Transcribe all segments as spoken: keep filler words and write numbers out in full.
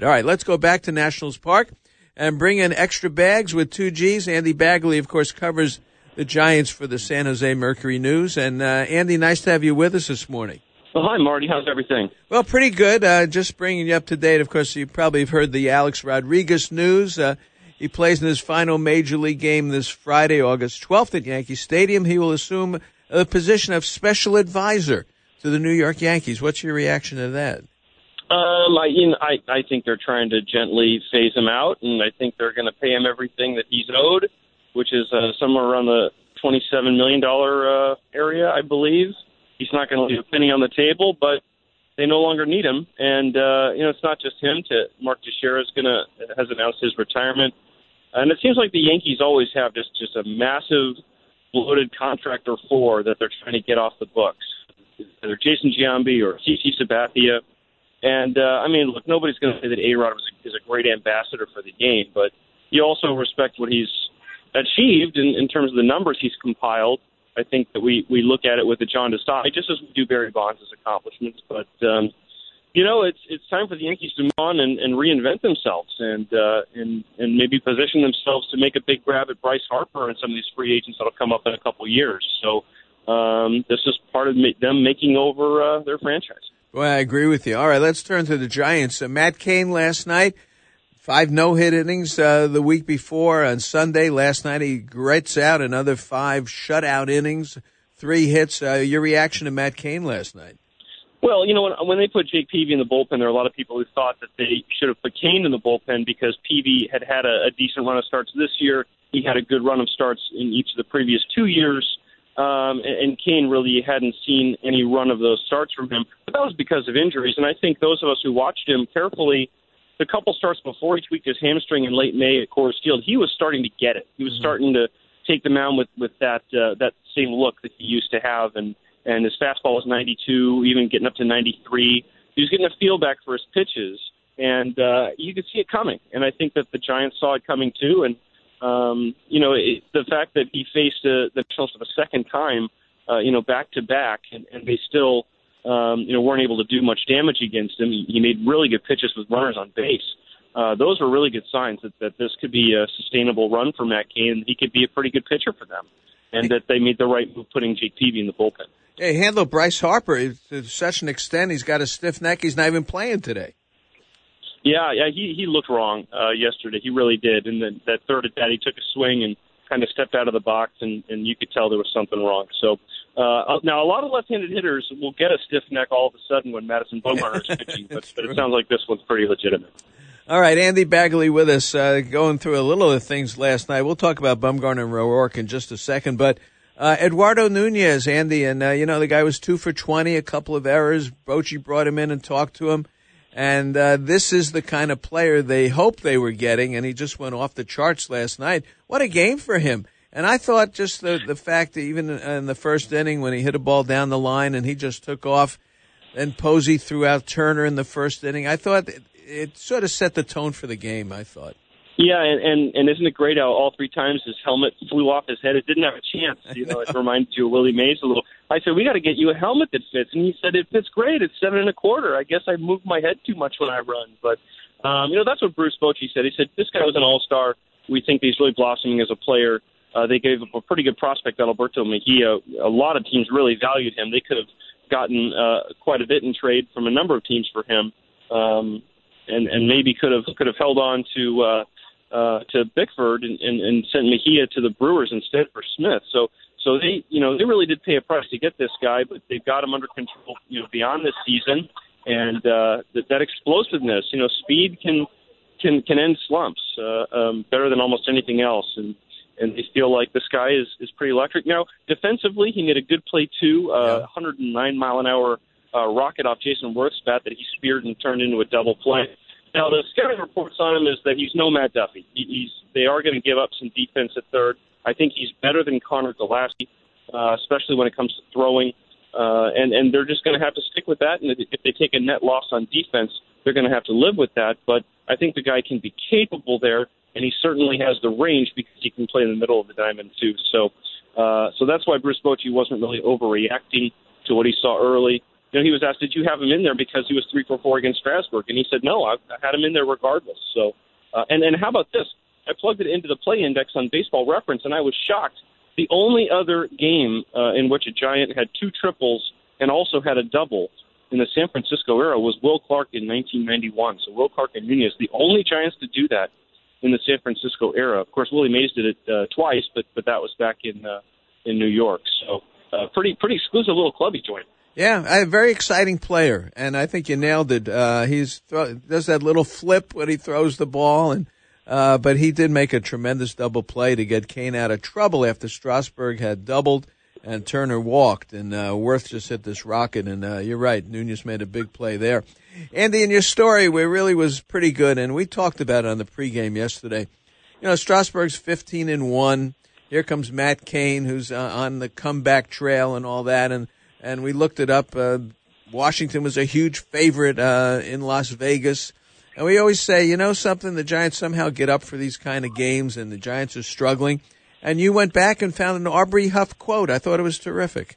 All right, let's go back to Nationals Park and bring in extra bags with two G's. Andy Bagley, of course, covers the Giants for the San Jose Mercury News. And, uh, Andy, nice to have you with us this morning. Well, hi, Marty. How's everything? Well, pretty good. Uh, just bringing you up to date. Of course, you probably have heard the Alex Rodriguez news. Uh, he plays in his final Major League game this Friday, August twelfth at Yankee Stadium. He will assume the position of special advisor to the New York Yankees. What's your reaction to that? Um, I, you know, I, I think they're trying to gently phase him out, and I think they're going to pay him everything that he's owed, which is uh, somewhere around the twenty-seven million dollars uh, area, I believe. He's not going to leave a penny on the table, but they no longer need him. And, uh, you know, it's not just him. To Mark Teixeira is gonna, has announced his retirement. And it seems like the Yankees always have just, just a massive bloated contract or four that they're trying to get off the books. Either Jason Giambi or CeCe Sabathia. And, uh, I mean, look, nobody's going to say that A-Rod is a great ambassador for the game, but you also respect what he's achieved in, in terms of the numbers he's compiled. I think that we, we look at it with the John DeStoffe, just as we do Barry Bonds' accomplishments. But, um, you know, it's it's time for the Yankees to move on and, and reinvent themselves and, uh, and and maybe position themselves to make a big grab at Bryce Harper and some of these free agents that will come up in a couple of years. So um, this is part of them making over uh, their franchise. Well, I agree with you. All right, let's turn to the Giants. Uh, Matt Cain last night. Five no-hit innings uh, the week before. On Sunday, last night, he grits out another five shutout innings, three hits. Uh, your reaction to Matt Cain last night? Well, you know, when, when they put Jake Peavy in the bullpen, there were a lot of people who thought that they should have put Cain in the bullpen because Peavy had had a, a decent run of starts this year. He had a good run of starts in each of the previous two years. Um, and, and Cain really hadn't seen any run of those starts from him. But that was because of injuries. And I think those of us who watched him carefully, the couple starts before he tweaked his hamstring in late May at Coors Field, he was starting to get it. He was mm-hmm. starting to take the mound with, with that uh, that same look that he used to have, and, and his fastball was ninety-two, even getting up to ninety-three. He was getting a feel back for his pitches, and uh, you could see it coming. And I think that the Giants saw it coming too. And, um, you know, it, the fact that he faced uh, the Nationals for the second time, uh, you know, back-to-back, and, and they still – Um, you know, weren't able to do much damage against him. He made really good pitches with runners on base. Uh, those were really good signs that, that this could be a sustainable run for Matt Cain, and he could be a pretty good pitcher for them, and that they made the right move putting Jake Peavy in the bullpen. Hey, handle Bryce Harper to such an extent. He's got a stiff neck. He's not even playing today. Yeah, yeah, he he looked wrong uh, yesterday. He really did. And then that third at bat, he took a swing and kind of stepped out of the box, and, and you could tell there was something wrong. So uh, now a lot of left-handed hitters will get a stiff neck all of a sudden when Madison Bumgarner is pitching, but, but it sounds like this one's pretty legitimate. All right, Andy Bagley with us, uh, going through a little of the things last night. We'll talk about Bumgarner and Roark in just a second, but uh, Eduardo Nunez, Andy, and uh, you know the guy was two for twenty, a couple of errors. Bochy brought him in and talked to him. And uh, this is the kind of player they hoped they were getting, and he just went off the charts last night. What a game for him. And I thought just the, the fact that even in the first inning when he hit a ball down the line and he just took off, and Posey threw out Turner in the first inning, I thought it, it sort of set the tone for the game, I thought. Yeah, and, and, and isn't it great how all three times his helmet flew off his head? It didn't have a chance. You know, it reminded you of Willie Mays a little. I said, we got to get you a helmet that fits. And he said, it fits great. It's seven and a quarter. I guess I moved my head too much when I run. But, um, you know, that's what Bruce Bochy said. He said, this guy was an all-star. We think he's really blossoming as a player. Uh, they gave up a pretty good prospect, Alberto Mejia. A lot of teams really valued him. They could have gotten uh, quite a bit in trade from a number of teams for him, um, and, and maybe could have could have held on to uh, uh, to Bickford and, and, and sent Mejia to the Brewers instead for Smith. So so they you know they really did pay a price to get this guy, but they've got him under control you know beyond this season, and uh, that, that explosiveness, you know, speed can can can end slumps uh, um, better than almost anything else, and. And they feel like this guy is, is pretty electric. Now, defensively, he made a good play, too. Uh, yeah. one hundred nine mile an hour uh, rocket off Jason Worth's bat that he speared and turned into a double play. Now, the scouting reports on him is that he's no Matt Duffy. He, he's They are going to give up some defense at third. I think he's better than Connor Gillespie, uh, especially when it comes to throwing. Uh, and, and they're just going to have to stick with that. And if they take a net loss on defense, they're going to have to live with that. But I think the guy can be capable there. And he certainly has the range because he can play in the middle of the diamond, too. So uh, so that's why Bruce Bochy wasn't really overreacting to what he saw early. you know, he was asked, did you have him in there because he was three for four against Strasburg? And he said, no, I, I had him in there regardless. So, uh, and, and how about this? I plugged it into the play index on Baseball Reference, and I was shocked. The only other game uh, in which a Giant had two triples and also had a double in the San Francisco era was Will Clark in nineteen ninety-one. So Will Clark and Nunez, the only Giants to do that in the San Francisco era. Of course, Willie Mays did it uh, twice, but but that was back in uh, in New York. So uh, pretty pretty exclusive little club he joined. Yeah, a very exciting player, and I think you nailed it. Uh, he's throw, does that little flip when he throws the ball, and uh, but he did make a tremendous double play to get Kane out of trouble after Strasburg had doubled and Turner walked, and uh, Worth just hit this rocket, and uh, you're right, Nunez made a big play there. Andy, in your story, where really was pretty good, and we talked about it on the pregame yesterday. You know, Strasburg's fifteen and one. Here comes Matt Cain, who's uh, on the comeback trail and all that, and and we looked it up. Uh, Washington was a huge favorite uh, in Las Vegas, and we always say, you know something, the Giants somehow get up for these kind of games, and the Giants are struggling. And you went back and found an Aubrey Huff quote. I thought it was terrific.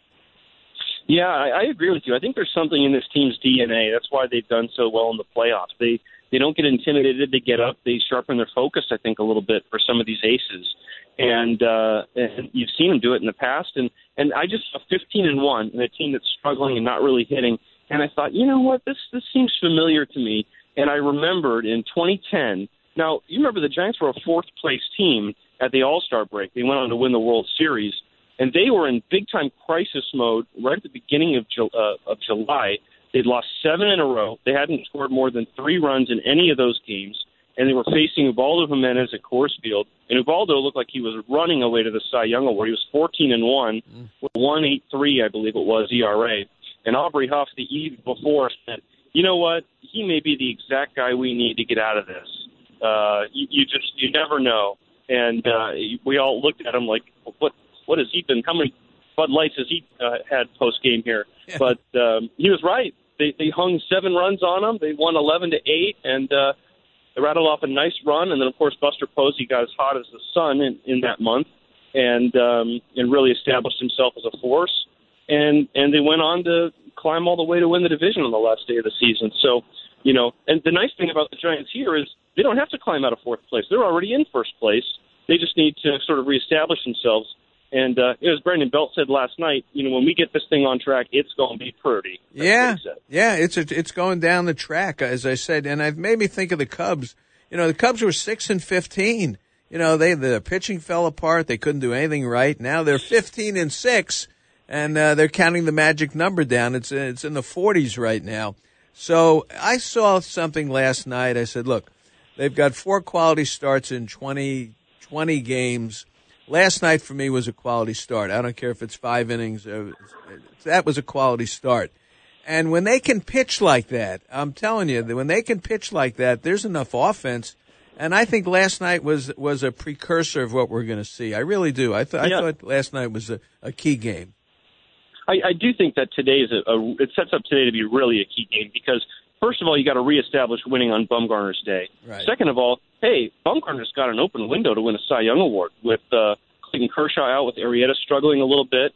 Yeah, I, I agree with you. I think there's something in this team's D N A. That's why they've done so well in the playoffs. They they don't get intimidated to get up. They sharpen their focus, I think, a little bit for some of these aces. And, uh, and you've seen them do it in the past. And, and I just saw fifteen and one in a team that's struggling and not really hitting. And I thought, you know what, this this seems familiar to me. And I remembered in twenty ten. Now, you remember the Giants were a fourth-place team at the All-Star break. They went on to win the World Series, and they were in big-time crisis mode right at the beginning of, uh, of July. They'd lost seven in a row. They hadn't scored more than three runs in any of those games, and they were facing Ubaldo Jimenez at Coors Field. And Ubaldo looked like he was running away to the Cy Young Award. He was fourteen and one, mm. with one point eight three, I believe it was, E R A. And Aubrey Huff, the eve before, said, you know what, he may be the exact guy we need to get out of this. Uh, you, you just, you never know. And uh, we all looked at him like, what what has he been, how many Bud Lights has he uh, had post-game here? Yeah. But um, he was right. They they hung seven runs on him. They won eleven to eight, and uh, they rattled off a nice run. And then, of course, Buster Posey got as hot as the sun in, in that month and um, and really established himself as a force. And and they went on to climb all the way to win the division on the last day of the season. So, you know, and the nice thing about the Giants here is they don't have to climb out of fourth place. They're already in first place. They just need to sort of reestablish themselves. And uh, as Brandon Belt said last night, you know, when we get this thing on track, it's going to be pretty. Yeah, yeah, it's a, it's going down the track, as I said. And it made me think of the Cubs. You know, the Cubs were six and fifteen. You know, they the pitching fell apart. They couldn't do anything right. Now they're fifteen and six, and uh, they're counting the magic number down. It's it's in the forties right now. So I saw something last night. I said, look, they've got four quality starts in twenty, twenty games. Last night for me was a quality start. I don't care if it's five innings. Or, that was a quality start. And when they can pitch like that, I'm telling you, when they can pitch like that, there's enough offense. And I think last night was was a precursor of what we're going to see. I really do. I, th- yeah. I thought last night was a, a key game. I, I do think that today is a, a it sets up today to be really a key game because, first of all, you got to reestablish winning on Bumgarner's day. Right. Second of all, hey, Bumgarner's got an open window to win a Cy Young Award with uh, Clayton Kershaw out, with Arrieta struggling a little bit.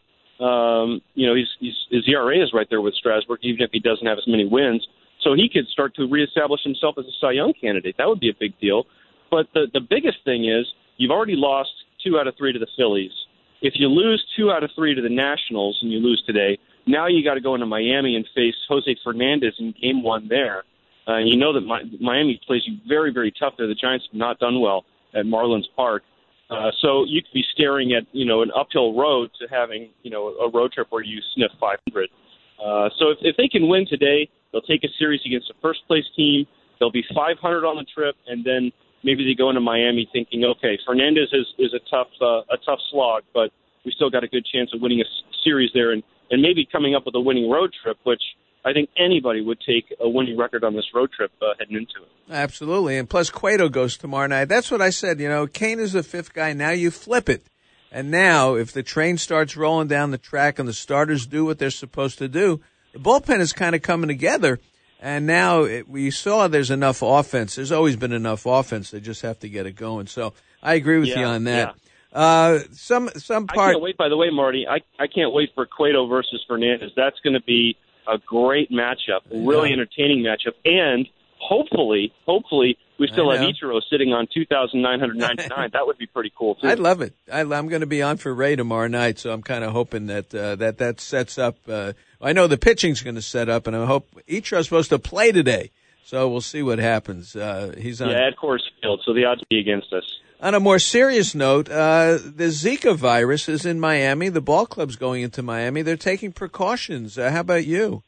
Um, you know, he's, he's, his E R A is right there with Strasburg, even if he doesn't have as many wins. So he could start to reestablish himself as a Cy Young candidate. That would be a big deal. But the, the biggest thing is you've already lost two out of three to the Phillies. If you lose two out of three to the Nationals and you lose today, now you got to go into Miami and face Jose Fernandez in game one there. Uh, and you know that Mi- Miami plays you very, very tough there. The Giants have not done well at Marlins Park. Uh, so you could be staring at, you know, an uphill road to having, you know, a road trip where you sniff five hundred. Uh, so if, if they can win today, they'll take a series against a first-place team. They'll be five hundred on the trip, and then maybe they go into Miami thinking, okay, Fernandez is, is a tough uh, a tough slog, but we still got a good chance of winning a s- series there and, and maybe coming up with a winning road trip, which I think anybody would take a winning record on this road trip uh, heading into it. Absolutely. And plus, Cueto goes tomorrow night. That's what I said. You know, Kane is the fifth guy. Now you flip it. And now, if the train starts rolling down the track and the starters do what they're supposed to do, the bullpen is kind of coming together. And now it, we saw there's enough offense. There's always been enough offense. They just have to get it going. So I agree with yeah, you on that. Yeah. Uh, some some part. I can't wait. By the way, Marty, I I can't wait for Cueto versus Fernandez. That's going to be a great matchup, a really entertaining matchup, and hopefully, hopefully, we still have Ichiro sitting on two thousand nine hundred ninety-nine. That would be pretty cool, too. I'd love it. I, I'm going to be on for Ray tomorrow night, so I'm kind of hoping that uh, that that sets up. Uh, I know the pitching's going to set up, and I hope Ichiro's supposed to play today, so we'll see what happens. Uh, he's on, yeah, at Coors Field, so the odds be against us. On a more serious note, uh, the Zika virus is in Miami. The ball club's going into Miami. They're taking precautions. Uh, how about you?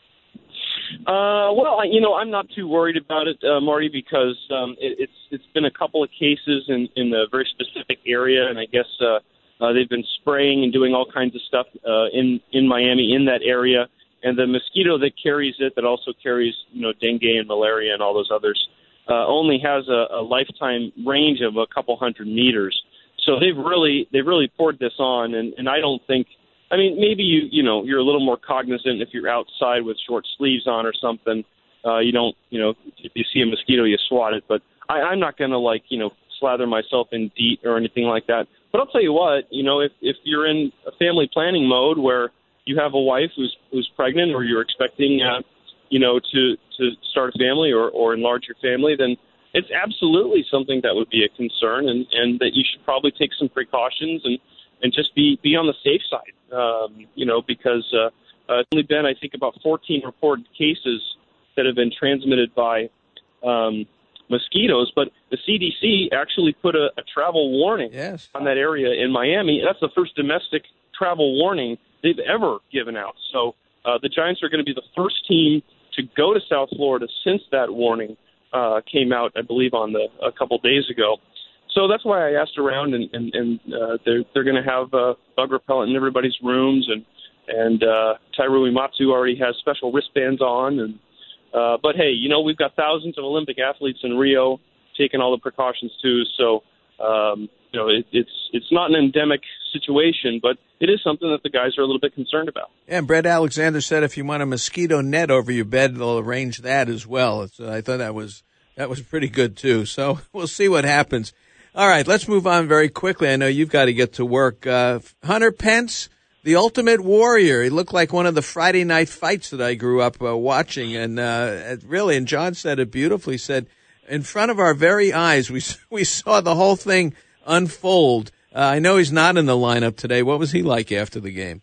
Uh, well, you know, I'm not too worried about it, uh, Marty, because um, it, it's it's been a couple of cases in, in a very specific area, and I guess uh, uh, they've been spraying and doing all kinds of stuff uh, in in Miami in that area. And the mosquito that carries it, that also carries, you know, dengue and malaria and all those others, uh, only has a, a lifetime range of a couple hundred meters. So they've really they've really poured this on, and, and I don't think. I mean, maybe you you know you're a little more cognizant if you're outside with short sleeves on or something. Uh, you don't you know if you see a mosquito you swat it. But I, I'm not going to like you know slather myself in DEET or anything like that. But I'll tell you what, you know if if you're in a family planning mode where you have a wife who's who's pregnant or you're expecting uh, you know to to start a family or or enlarge your family, then it's absolutely something that would be a concern, and and that you should probably take some precautions and. and just be, be on the safe side, um, you know, because uh, uh, it's only been, I think, about fourteen reported cases that have been transmitted by um, mosquitoes. But the C D C actually put a, a travel warning yes. on that area in Miami. That's the first domestic travel warning they've ever given out. So uh, the Giants are going to be the first team to go to South Florida since that warning uh, came out, I believe, on the a couple days ago. So that's why I asked around, and, and, and uh, they're, they're going to have uh, bug repellent in everybody's rooms, and and uh, Tairo Uematsu already has special wristbands on. And uh, But, hey, you know, we've got thousands of Olympic athletes in Rio taking all the precautions, too. So, um, you know, it, it's it's not an endemic situation, but it is something that the guys are a little bit concerned about. Yeah, and Brett Alexander said if you want a mosquito net over your bed, they'll arrange that as well. It's, uh, I thought that was that was pretty good, too. So we'll see what happens. All right, let's move on very quickly. I know you've got to get to work. Uh, Hunter Pence, the Ultimate Warrior. He looked like one of the Friday night fights that I grew up uh, watching. And uh, really, and John said it beautifully, said, in front of our very eyes, we we saw the whole thing unfold. Uh, I know he's not in the lineup today. What was he like after the game?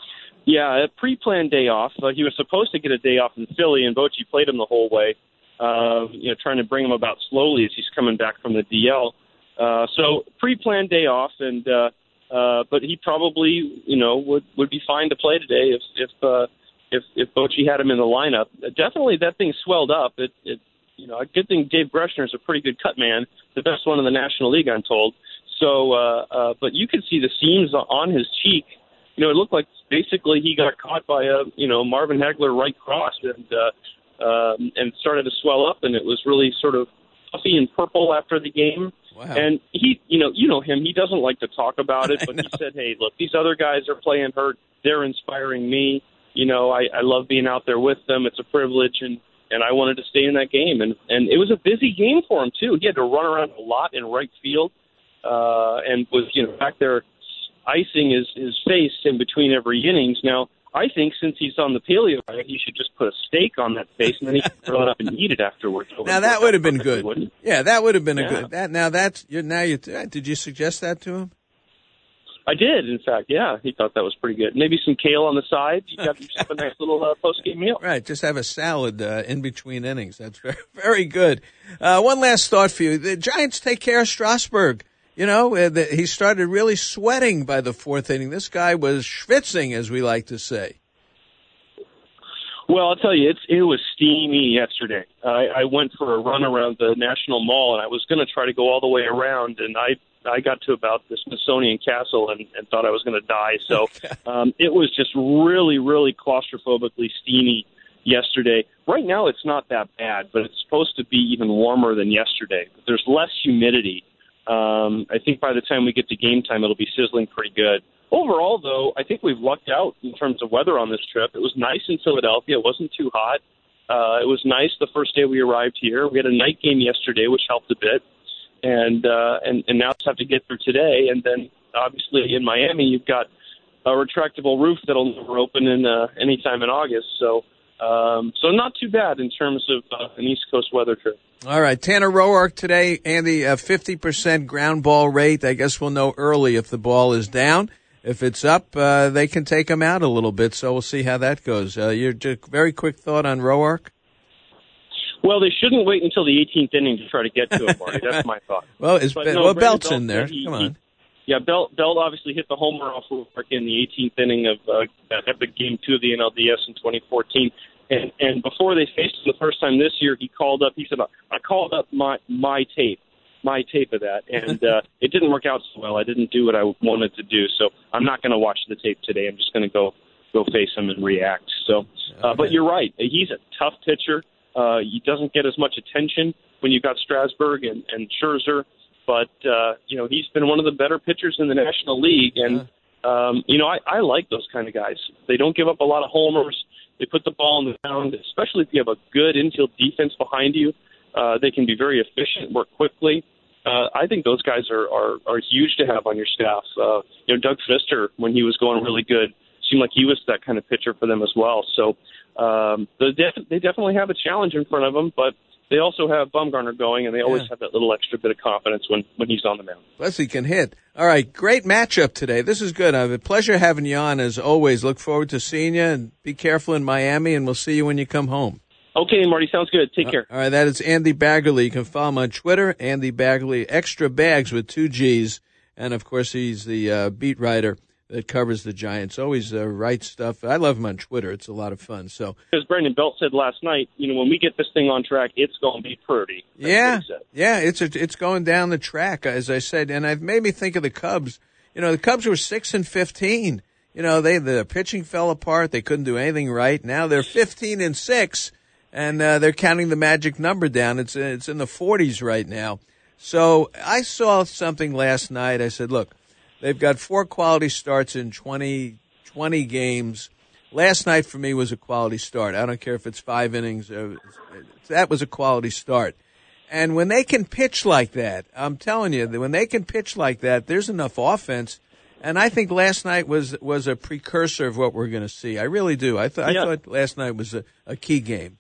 Yeah, a pre-planned day off. Uh, he was supposed to get a day off in Philly, and Bochy played him the whole way, uh, you know, trying to bring him about slowly as he's coming back from the D L. Uh, so pre-planned day off, and uh, uh, but he probably, you know, would, would be fine to play today if if uh, if if Bochy had him in the lineup. Uh, definitely, that thing swelled up. It, it, you know, a good thing Dave Brushner is a pretty good cut man, the best one in the National League, I'm told. So, uh, uh, but you could see the seams on his cheek. You know, it looked like basically he got caught by a, you know, Marvin Hagler right cross and uh, um, and started to swell up, and it was really sort of puffy and purple after the game. Wow. And he, you know, you know him. He doesn't like to talk about it, but he said, "Hey, look, these other guys are playing hurt. They're inspiring me. You know, I, I love being out there with them. It's a privilege, and, and I wanted to stay in that game. And and it was a busy game for him too. He had to run around a lot in right field, uh, and was you know back there icing his his face in between every innings. Now, I think since he's on the paleo diet, he should just put a steak on that face and then he can throw it up and eat it afterwards. Now that would have been good. Wouldn't? Yeah, that would have been yeah. a good. That now that's you're now you. Did you suggest that to him? I did, in fact. Yeah, he thought that was pretty good. Maybe some kale on the side. You got yourself a nice little uh, post game meal. Right, just have a salad uh, in between innings. That's very very good. Uh, one last thought for you: the Giants take care of Strasburg. You know, uh, the, he started really sweating by the fourth inning. This guy was schwitzing, as we like to say. Well, I'll tell you, it's, it was steamy yesterday. I, I went for a run around the National Mall, and I was going to try to go all the way around, and I I got to about the Smithsonian Castle and, and thought I was going to die. So um, it was just really, really claustrophobically steamy yesterday. Right now, it's not that bad, but it's supposed to be even warmer than yesterday. There's less humidity. Um, I think by the time we get to game time, it'll be sizzling pretty good. Overall, though, I think we've lucked out in terms of weather on this trip. It was nice in Philadelphia. It wasn't too hot. Uh, it was nice the first day we arrived here. We had a night game yesterday, which helped a bit. And uh, and, and now just have to get through today. And then, obviously, in Miami, you've got a retractable roof that'll never open in uh, anytime in August. So, um, so not too bad in terms of uh, an East Coast weather trip. All right, Tanner Roark today, Andy, a fifty percent ground ball rate. I guess we'll know early if the ball is down. If it's up, uh, they can take him out a little bit, so we'll see how that goes. Uh, your very quick thought on Roark? Well, they shouldn't wait until the eighteenth inning to try to get to him, Marty. That's my thought. Well, it's, but, Be- no, well Brandon Belt's in there. He, Come on. He, yeah, Belt, Belt obviously hit the homer off Roark in the eighteenth inning of uh, epic game two of the N L D S in twenty fourteen. And, and before they faced him the first time this year, he called up, he said, I called up my, my tape, my tape of that. And uh, it didn't work out so well. I didn't do what I wanted to do. So I'm not going to watch the tape today. I'm just going to go go face him and react. So, uh, okay. But you're right. He's a tough pitcher. Uh, he doesn't get as much attention when you've got Strasburg and, and Scherzer. But, uh, you know, he's been one of the better pitchers in the National League. And, um, you know, I, I like those kind of guys. They don't give up a lot of homers. They put the ball on the ground, especially if you have a good infield defense behind you. Uh, they can be very efficient, work quickly. Uh, I think those guys are, are, are huge to have on your staff. Uh, you know, Doug Fister, when he was going really good, seemed like he was that kind of pitcher for them as well. So um, they, def- they definitely have a challenge in front of them, but they also have Bumgarner going, and they always yeah. have that little extra bit of confidence when, when he's on the mound. Plus, he can hit. All right, great matchup today. This is good. I have a pleasure having you on, as always. Look forward to seeing you, and be careful in Miami, and we'll see you when you come home. Okay, Marty, sounds good. Take care. All right, that is Andy Baggarly. You can follow him on Twitter, Andy Baggarly, Extra Bags with two G's. And, of course, he's the uh, beat writer that covers the Giants. Always uh, writes stuff. I love him on Twitter. It's a lot of fun. So, as Brandon Belt said last night, you know, when we get this thing on track, it's going to be pretty. That's yeah, yeah, it's a, it's going down the track, as I said. And it made me think of the Cubs. You know, the Cubs were six and fifteen. You know, they the pitching fell apart. They couldn't do anything right. Now they're fifteen and six, and uh, they're counting the magic number down. It's it's in the forties right now. So I saw something last night. I said, look, they've got four quality starts in twenty, twenty games. Last night for me was a quality start. I don't care if it's five innings. Or, that was a quality start. And when they can pitch like that, I'm telling you, when they can pitch like that, there's enough offense. And I think last night was was a precursor of what we're going to see. I really do. I, th- yeah. I thought last night was a, a key game.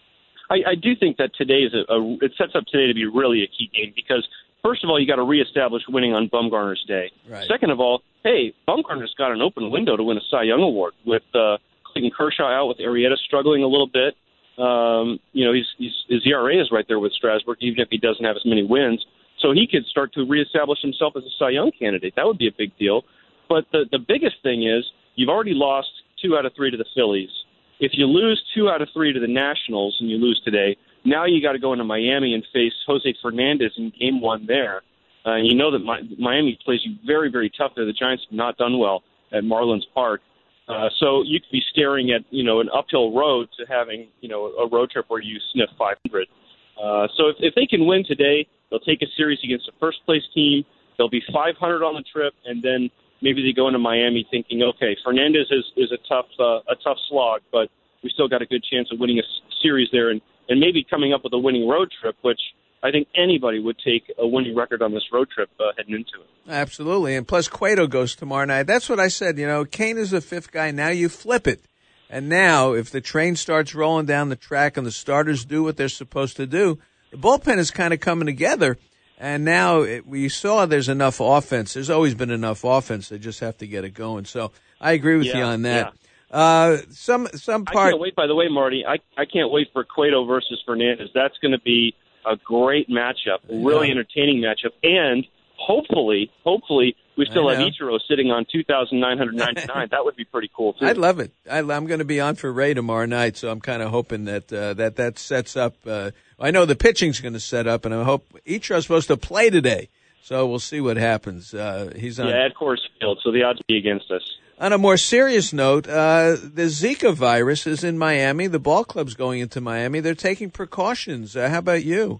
I, I do think that today is a, a it sets up today to be really a key game because, first of all, you got to reestablish winning on Bumgarner's day. Right. Second of all, hey, Bumgarner's got an open window to win a Cy Young Award with uh, Clayton Kershaw out, with Arrieta struggling a little bit. Um, you know, he's, he's, his E R A is right there with Strasburg, even if he doesn't have as many wins. So he could start to reestablish himself as a Cy Young candidate. That would be a big deal. But the, the biggest thing is you've already lost two out of three to the Phillies. If you lose two out of three to the Nationals and you lose today, now you got to go into Miami and face Jose Fernandez in game one there. Uh, you know that Mi- Miami plays you very, very tough there. The Giants have not done well at Marlins Park. Uh, so you could be staring at, you know, an uphill road to having, you know, a road trip where you sniff five hundred. Uh, so if, if they can win today, they'll take a series against a first-place team. They'll be five hundred on the trip, and then maybe they go into Miami thinking, okay, Fernandez is, is a tough uh, a tough slog, but we still got a good chance of winning a series there and, and maybe coming up with a winning road trip, which I think anybody would take a winning record on this road trip uh, heading into it. Absolutely. And plus Cueto goes tomorrow night. That's what I said. You know, Kane is the fifth guy. Now you flip it. And now if the train starts rolling down the track and the starters do what they're supposed to do, the bullpen is kind of coming together. And now it, we saw there's enough offense. There's always been enough offense. They just have to get it going. So I agree with yeah, you on that. Yeah. Uh, some some part. I can't wait. By the way, Marty, I I can't wait for Cueto versus Fernandez. That's going to be a great matchup, a really yeah. entertaining matchup, and hopefully, hopefully, we still have Ichiro sitting on two thousand nine hundred ninety-nine. That would be pretty cool too. I'd love it. I, I'm going to be on for Ray tomorrow night, so I'm kind of hoping that uh, that that sets up. Uh, I know the pitching's going to set up, and I hope Ichiro's supposed to play today, so we'll see what happens. Uh, he's on. Yeah, at Coors Field, so the odds be against us. On a more serious note, uh, the Zika virus is in Miami. The ball club's going into Miami. They're taking precautions. Uh, how about you?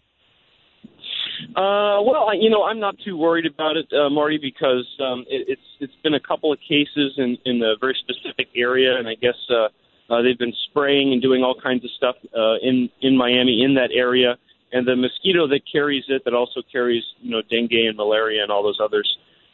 Uh, well, I, you know, I'm not too worried about it, uh, Marty, because um, it, it's it's been a couple of cases in, in a very specific area, and I guess uh, uh, they've been spraying and doing all kinds of stuff uh, in in Miami in that area. And the mosquito that carries it, that also carries, you know, dengue and malaria and all those others,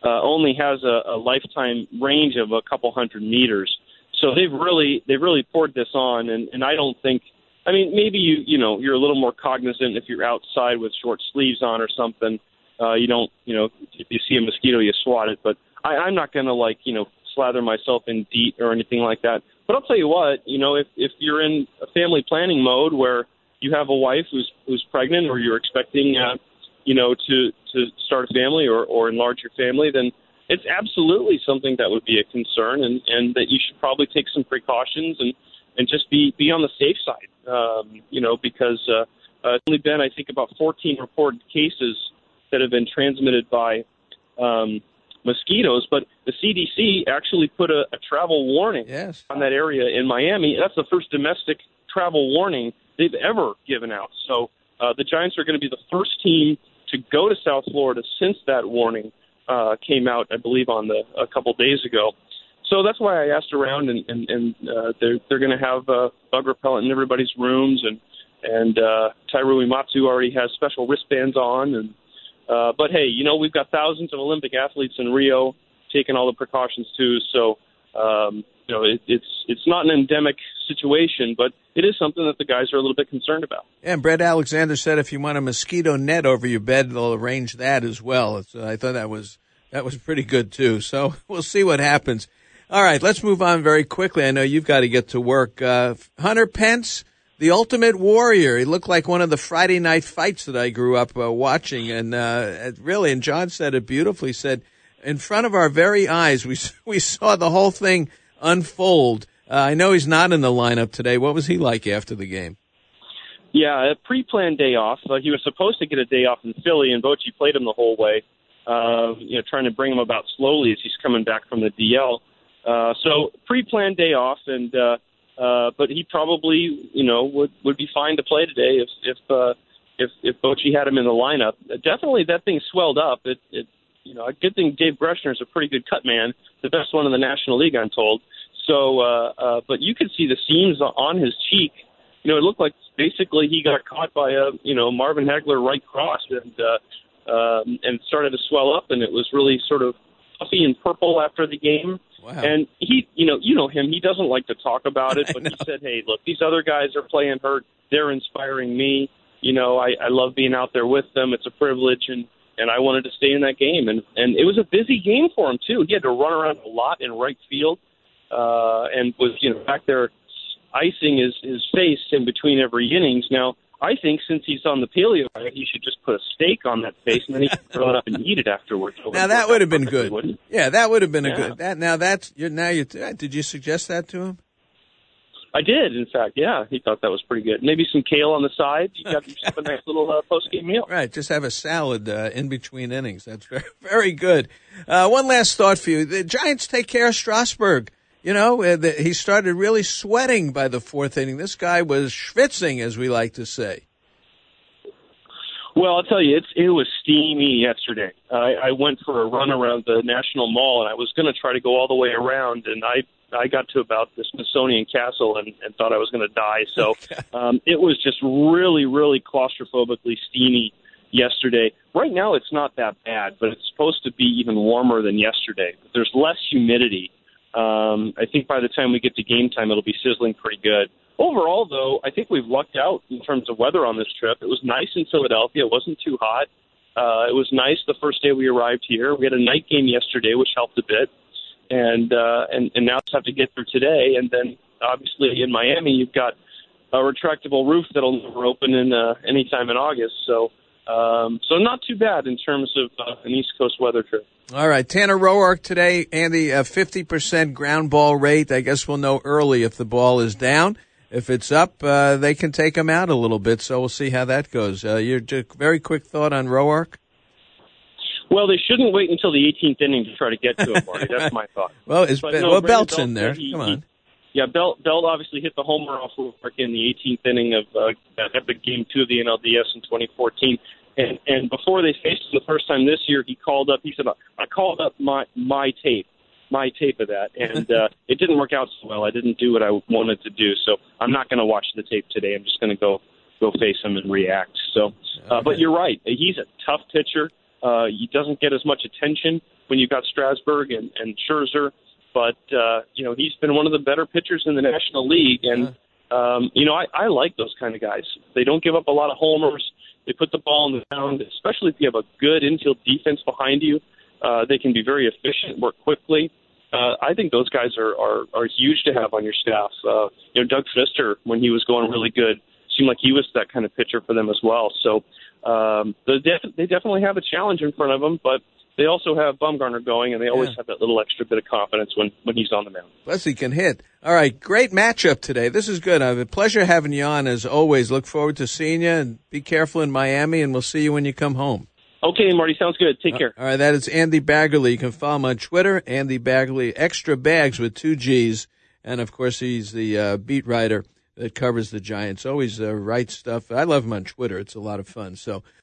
uh, only has a, a lifetime range of a couple hundred meters. So they've really they've really poured this on, and, and I don't think. I mean, maybe you you know you're a little more cognizant if you're outside with short sleeves on or something. Uh, you don't you know if you see a mosquito you swat it, but I, I'm not going to like you know slather myself in DEET or anything like that. But I'll tell you what, you know if if you're in a family planning mode where you have a wife who's who's pregnant or you're expecting uh, you know to to start a family or or enlarge your family, then it's absolutely something that would be a concern, and, and that you should probably take some precautions and, and just be, be on the safe side, um, you know, because uh, uh, it's only been, I think, about fourteen reported cases that have been transmitted by um, mosquitoes. But the C D C actually put a, a travel warning yes. on that area in Miami. That's the first domestic travel warning they've ever given out. So uh, the Giants are going to be the first team to go to South Florida since that warning Uh, came out, I believe, on the a couple days ago. So that's why I asked around, and, and, and uh, they're they're going to have uh, bug repellent in everybody's rooms, and and uh, Tairu Imatsu already has special wristbands on. And uh, but hey, you know we've got thousands of Olympic athletes in Rio taking all the precautions too. So um, you know it, it's it's not an endemic situation, but it is something that the guys are a little bit concerned about. Yeah, and Brett Alexander said if you want a mosquito net over your bed, they'll arrange that as well. It's, uh, I thought that was that was pretty good too. So we'll see what happens. All right, let's move on very quickly. I know you've got to get to work. Uh, Hunter Pence, the Ultimate Warrior. He looked like one of the Friday night fights that I grew up uh, watching, and uh, really, and John said it beautifully. Said in front of our very eyes, we we saw the whole thing unfold. Uh, I know he's not in the lineup today. What was he like after the game? Yeah, a pre-planned day off. Uh, he was supposed to get a day off in Philly, and Bochy played him the whole way, uh, you know, trying to bring him about slowly as he's coming back from the D L. Uh, so pre-planned day off, and uh, uh, but he probably, you know, would would be fine to play today if if uh, if if Bochy had him in the lineup. Uh, definitely, that thing swelled up. It, it, you know, a good thing Dave Greshner is a pretty good cut man, the best one in the National League, I'm told. So, uh, uh, but you could see the seams on his cheek. You know, it looked like basically he got caught by a, you know, Marvin Hagler right cross and uh, um, and started to swell up, and it was really sort of puffy and purple after the game. Wow. And he, you know, you know him. He doesn't like to talk about it, but he said, "Hey, look, these other guys are playing hurt. They're inspiring me. You know, I, I love being out there with them. It's a privilege, and and I wanted to stay in that game. And and it was a busy game for him too. He had to run around a lot in right field." Uh, and was, you know, back there icing his, his face in between every innings. Now, I think since he's on the paleo diet, he should just put a steak on that face and then he can throw it up and eat it afterwards. Now, that would have been good. Wouldn't? Yeah, that would have been yeah. a good. That Now, that's, you're, now you did you suggest that to him? I did, in fact, yeah. He thought that was pretty good. Maybe some kale on the side. You got yourself a nice little uh, post-game meal. Right, just have a salad uh, in between innings. That's very, very good. Uh, one last thought for you. The Giants take care of Strasburg. You know, uh, the, he started really sweating by the fourth inning. This guy was schwitzing, as we like to say. Well, I'll tell you, it's, it was steamy yesterday. I, I went for a run around the National Mall, and I was going to try to go all the way around, and I I got to about the Smithsonian Castle and, and thought I was going to die. So um, it was just really, really claustrophobically steamy yesterday. Right now, it's not that bad, but it's supposed to be even warmer than yesterday. There's less humidity. Um, I think by the time we get to game time, it'll be sizzling pretty good. Overall, though, I think we've lucked out in terms of weather on this trip. It was nice in Philadelphia. It wasn't too hot. Uh, it was nice the first day we arrived here. We had a night game yesterday, which helped a bit. And, uh, and, and now just have to get through today. And then, obviously, in Miami, you've got a retractable roof that'll never open in uh, any time in August. So, um, so not too bad in terms of uh, an East Coast weather trip. All right, Tanner Roark today, Andy, a fifty percent ground ball rate. I guess we'll know early if the ball is down. If it's up, uh, they can take him out a little bit, so we'll see how that goes. Uh, your very quick thought on Roark? Well, they shouldn't wait until the eighteenth inning to try to get to him, Marty. That's my thought. Well, is, but, well no, Belt's Belt, in there. He, Come on. He, yeah, Belt, Belt obviously hit the homer off Roark in the eighteenth inning of uh, that epic game two of the N L D S in twenty fourteen. And, and before they faced him the first time this year, he called up, he said, I called up my, my tape, my tape of that. And uh, it didn't work out so well. I didn't do what I wanted to do. So I'm not going to watch the tape today. I'm just going to go go face him and react. So, uh, but you're right. He's a tough pitcher. Uh, he doesn't get as much attention when you've got Strasburg and, and Scherzer, but, uh, you know, he's been one of the better pitchers in the National League. And, um, you know, I, I like those kind of guys. They don't give up a lot of homers. They put the ball in the ground, especially if you have a good infield defense behind you. Uh, they can be very efficient, work quickly. Uh, I think those guys are, are, are huge to have on your staff. Uh, you know, Doug Fister, when he was going really good, seemed like he was that kind of pitcher for them as well. So um, they, def- they definitely have a challenge in front of them, but they also have Bumgarner going, and they always yeah. have that little extra bit of confidence when, when he's on the mound. Plus, he can hit. All right, great matchup today. This is good. I have a pleasure having you on, as always. Look forward to seeing you, and be careful in Miami, and we'll see you when you come home. Okay, Marty, sounds good. Take care. All right, that is Andy Baggarly. You can follow him on Twitter, Andy Baggarly, Extra Bags with two G's. And, of course, he's the uh, beat writer that covers the Giants. Always uh, writes stuff. I love him on Twitter. It's a lot of fun. So